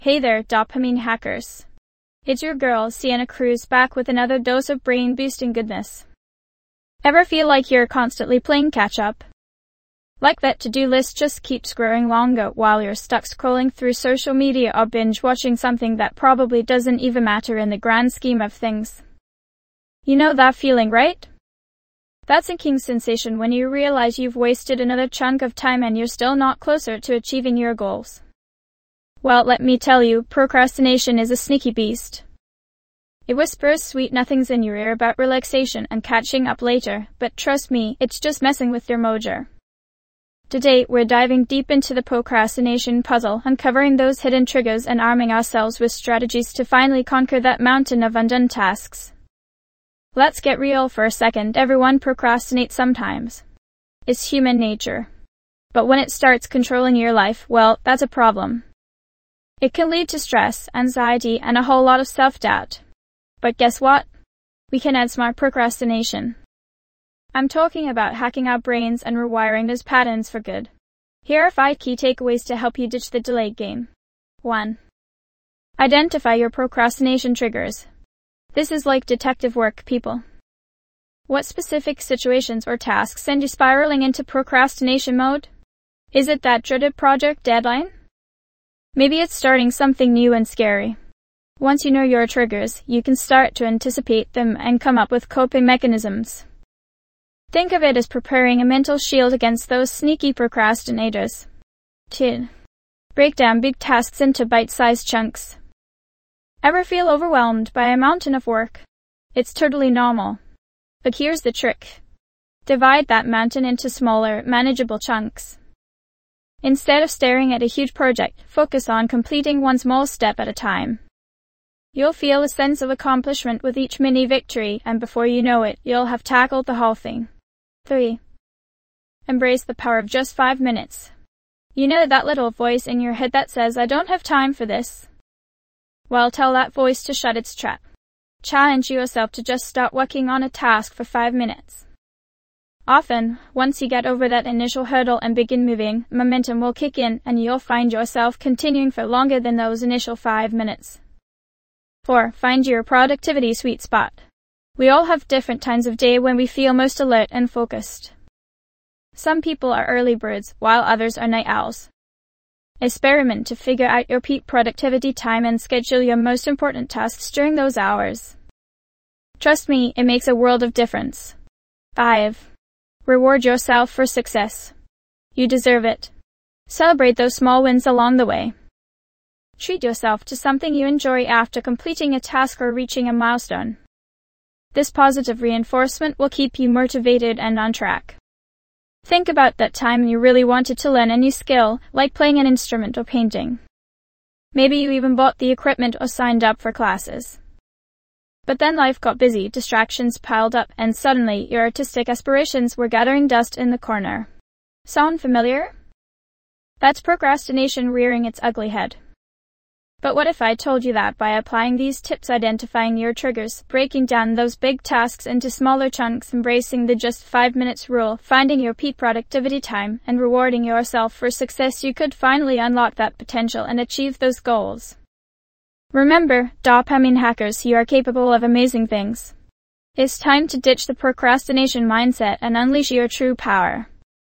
Hey there, dopamine hackers. It's your girl, Sienna Cruz, back with another dose of brain-boosting goodness. Ever feel like you're constantly playing catch-up? Like that to-do list just keeps growing longer while you're stuck scrolling through social media or binge-watching something that probably doesn't even matter in the grand scheme of things? You know that feeling, right? That sinking sensation when you realize you've wasted another chunk of time and you're still not closer to achieving your goals. Well, let me tell you, procrastination is a sneaky beast. It whispers sweet nothings in your ear about relaxation and catching up later, but trust me, it's just messing with your mojo. Today, we're diving deep into the procrastination puzzle, uncovering those hidden triggers and arming ourselves with strategies to finally conquer that mountain of undone tasks. Let's get real for a second. Everyone procrastinates sometimes. It's human nature. But when it starts controlling your life, well, that's a problem. It can lead to stress, anxiety, and a whole lot of self-doubt. But guess what? We can add smart procrastination. I'm talking about hacking our brains and rewiring those patterns for good. Here are 5 key takeaways to help you ditch the delay game. 1. Identify your procrastination triggers. This is like detective work, people. What specific situations or tasks send you spiraling into procrastination mode? Is it that dreaded project deadline? Maybe it's starting something new and scary. Once you know your triggers, you can start to anticipate them and come up with coping mechanisms. Think of it as preparing a mental shield against those sneaky procrastinators. 2. Break down big tasks into bite-sized chunks. Ever feel overwhelmed by a mountain of work? It's totally normal. But here's the trick. Divide that mountain into smaller, manageable chunks. Instead of staring at a huge project, focus on completing one small step at a time. You'll feel a sense of accomplishment with each mini victory, and before you know it, you'll have tackled the whole thing. 3. Embrace the power of just 5 minutes. You know that little voice in your head that says, "I don't have time for this"? Well, tell that voice to shut its trap. Challenge yourself to just start working on a task for 5 minutes. Often, once you get over that initial hurdle and begin moving, momentum will kick in and you'll find yourself continuing for longer than those initial 5 minutes. 4. Find your productivity sweet spot. We all have different times of day when we feel most alert and focused. Some people are early birds, while others are night owls. Experiment to figure out your peak productivity time and schedule your most important tasks during those hours. Trust me, it makes a world of difference. 5. Reward yourself for success. You deserve it. Celebrate those small wins along the way. Treat yourself to something you enjoy after completing a task or reaching a milestone. This positive reinforcement will keep you motivated and on track. Think about that time you really wanted to learn a new skill, like playing an instrument or painting. Maybe you even bought the equipment or signed up for classes. But then life got busy, distractions piled up, and suddenly your artistic aspirations were gathering dust in the corner. Sound familiar? That's procrastination rearing its ugly head. But what if I told you that by applying these tips, identifying your triggers, breaking down those big tasks into smaller chunks, embracing the just 5 minutes rule, finding your peak productivity time, and rewarding yourself for success, you could finally unlock that potential and achieve those goals? Remember, dopamine hackers, you are capable of amazing things. It's time to ditch the procrastination mindset and unleash your true power.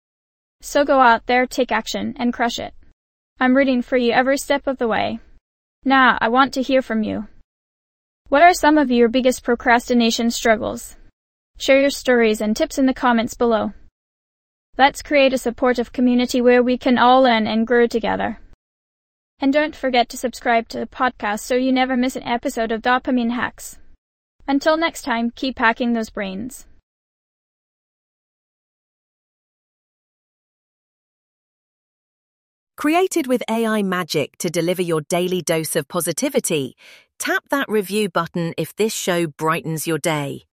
So go out there, take action, and crush it. I'm rooting for you every step of the way. Now, I want to hear from you. What are some of your biggest procrastination struggles? Share your stories and tips in the comments below. Let's create a supportive community where we can all learn and grow together. And don't forget to subscribe to the podcast so you never miss an episode of Dopamine Hacks. Until next time, keep hacking those brains. Created with AI magic to deliver your daily dose of positivity, tap that review button if this show brightens your day.